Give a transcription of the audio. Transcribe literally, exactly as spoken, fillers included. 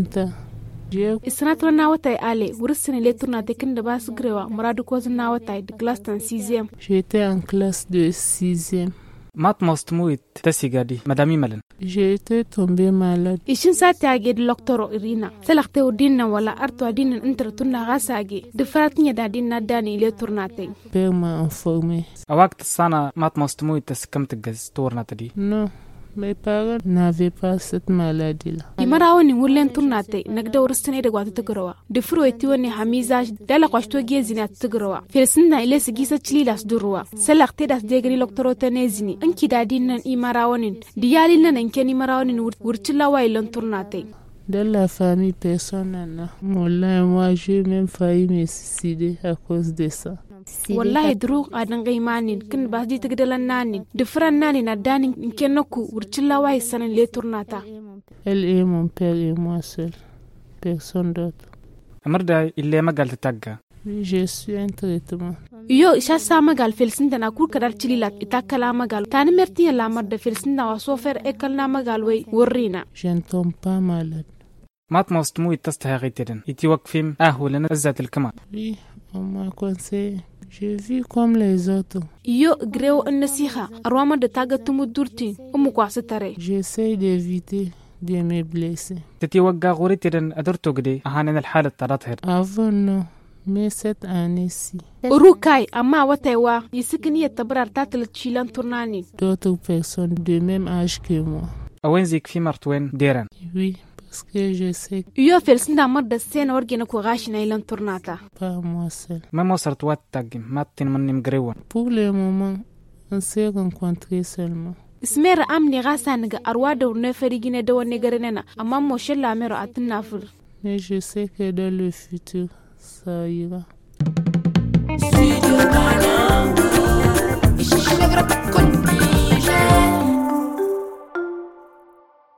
vingt ans. Isanatar na wata ale wurin le tourna te kin da ba su grewa muradu ko na wata de classe en sixième. J'étais en classe de sixième. Mat mostmuit tasigadi madame Malen. J'ai été tombée malade. Ishin sati age de docteur Irina. Selakte udinna wala arto adinna inter tunna gasage. De fratnya da dinna dani le tournate. Père m'a informé. Awakt sana mat mostmuit taskam tgaz tournatadi. Non. Mes parents n'avaient pas cette maladie-là. Imara woni wulen turnate nagda urstane de gwata tugrawa. De furo eti woni hamiza dala kwashto gezina tugrawa. Felsinna ile sigisa chililas durwa. Selakte das degri loktoro tenezini. Anki dadin nan imara wonin. Diyali nan anken imara wonin wurtila wa ilon turnate. Dans la famille, personne n'en a. Mollah, moi, j'ai même failli me suicider à cause de ça. Wallahi drug adan gaimanin kin ba di tigdalan nanin de fran nanin adanin kennoku wurtila wa sanan le turnata. Elle et mon père et moi seul. Personne d'autre. Amarda ille magal tagga. Oui, je suis un traitement. Yo isha sa magal felsinda na kur kadar chililat itakala magal tani merti la marda felsinda wa sofer ekalna magal way worrina. Je ne tombe pas malade. Mat mostmu itastahagitiden iti waqfim ahulana azat alkamal. Oui, on m'a conseillé. Je vis comme les autres. Yo greo nasiha arwama de taga tumu durti umu kwasitare. J'essaie d'éviter de me blesser. Tati waqqa ghoritiden adurtugdi ahanan alhalat tarather. Avant non, mais cette année-ci. Urukai amma wataiwa yisikini tabrar tatal chilan turnani. D'autres personnes de même âge que moi. Awen zik fi martwen deran. Oui. Parce que je sais. Yo felsinda marda sen orgena ko gashina ilan turnata. Pas moi seul. Ma mosart wat tagim matin manim grewan. Pour le moment, on s'est rencontrés seulement. Ismera amni gasa nga arwa da urne ferigine da wani garenena amma mo shella mero atinna fur. Mais je sais que dans le futur, ça ira.